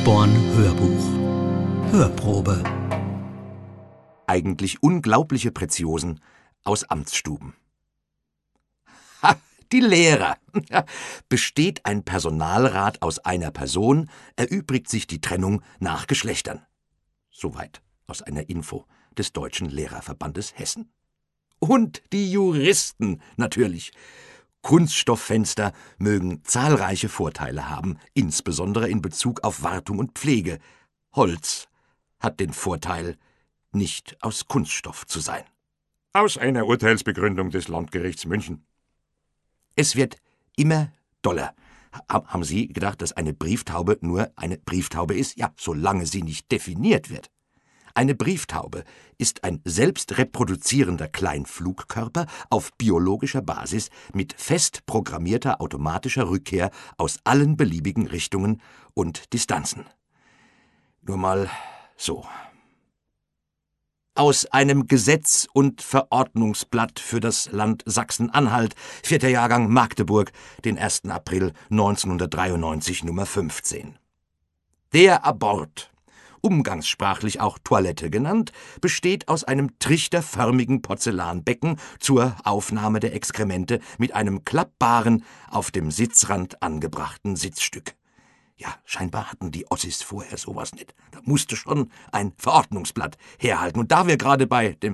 Sporn-Hörbuch. Hörprobe. Eigentlich unglaubliche Preziosen aus Amtsstuben. Ha, die Lehrer. Besteht ein Personalrat aus einer Person, erübrigt sich die Trennung nach Geschlechtern. Soweit aus einer Info des Deutschen Lehrerverbandes Hessen. Und die Juristen natürlich. Kunststofffenster mögen zahlreiche Vorteile haben, insbesondere in Bezug auf Wartung und Pflege. Holz hat den Vorteil, nicht aus Kunststoff zu sein. Aus einer Urteilsbegründung des Landgerichts München. Es wird immer doller. Haben Sie gedacht, dass eine Brieftaube nur eine Brieftaube ist? Ja, solange sie nicht definiert wird. Eine Brieftaube ist ein selbst reproduzierender Kleinflugkörper auf biologischer Basis mit fest programmierter automatischer Rückkehr aus allen beliebigen Richtungen und Distanzen. Nur mal so. Aus einem Gesetz- und Verordnungsblatt für das Land Sachsen-Anhalt, 4. Jahrgang Magdeburg, den 1. April 1993, Nummer 15. Der Abort, umgangssprachlich auch Toilette genannt, besteht aus einem trichterförmigen Porzellanbecken zur Aufnahme der Exkremente mit einem klappbaren, auf dem Sitzrand angebrachten Sitzstück. Ja, scheinbar hatten die Ossis vorher sowas nicht. Da musste schon ein Verordnungsblatt herhalten. Und da wir gerade bei den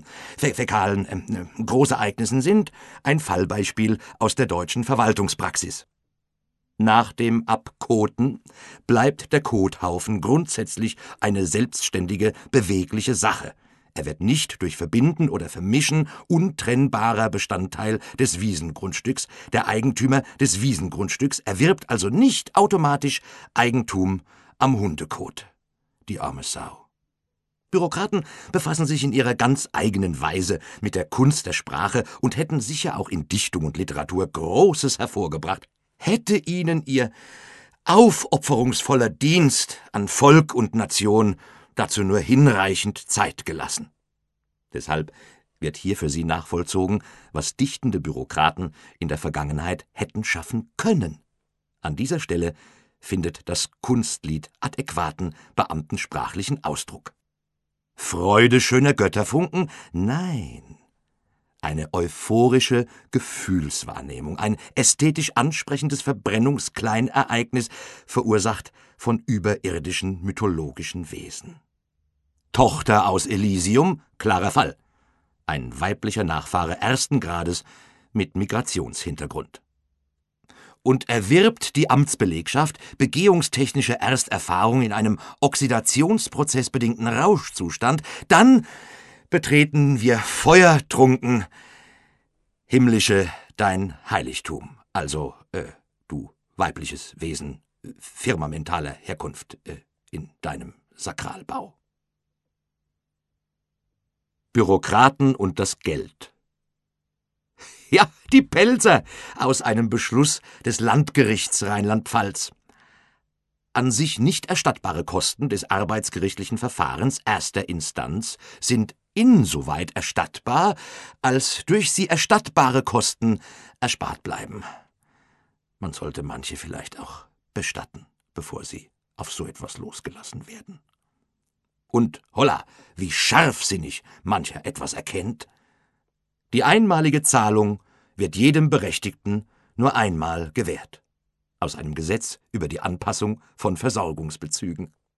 fäkalen Großereignissen sind, ein Fallbeispiel aus der deutschen Verwaltungspraxis. Nach dem Abkoten bleibt der Kothaufen grundsätzlich eine selbstständige, bewegliche Sache. Er wird nicht durch Verbinden oder Vermischen untrennbarer Bestandteil des Wiesengrundstücks. Der Eigentümer des Wiesengrundstücks erwirbt also nicht automatisch Eigentum am Hundekot. Die arme Sau. Bürokraten befassen sich in ihrer ganz eigenen Weise mit der Kunst der Sprache und hätten sicher auch in Dichtung und Literatur Großes hervorgebracht, hätte ihnen ihr aufopferungsvoller Dienst an Volk und Nation dazu nur hinreichend Zeit gelassen. Deshalb wird hier für sie nachvollzogen, was dichtende Bürokraten in der Vergangenheit hätten schaffen können. An dieser Stelle findet das Kunstlied adäquaten beamtensprachlichen Ausdruck. Freude schöner Götterfunken? Nein. Eine euphorische Gefühlswahrnehmung, ein ästhetisch ansprechendes Verbrennungskleinereignis, verursacht von überirdischen mythologischen Wesen. Tochter aus Elysium, klarer Fall. Ein weiblicher Nachfahre ersten Grades mit Migrationshintergrund. Und erwirbt die Amtsbelegschaft begehungstechnische Ersterfahrung in einem oxidationsprozessbedingten Rauschzustand, dann betreten wir feuertrunken himmlische dein Heiligtum, also du weibliches Wesen firmamentaler Herkunft in deinem Sakralbau. Bürokraten und das Geld. Ja, die Pelzer aus einem Beschluss des Landgerichts Rheinland-Pfalz. An sich nicht erstattbare Kosten des arbeitsgerichtlichen Verfahrens erster Instanz sind insoweit erstattbar, als durch sie erstattbare Kosten erspart bleiben. Man sollte manche vielleicht auch bestatten, bevor sie auf so etwas losgelassen werden. Und holla, wie scharfsinnig mancher etwas erkennt. Die einmalige Zahlung wird jedem Berechtigten nur einmal gewährt. Aus einem Gesetz über die Anpassung von Versorgungsbezügen.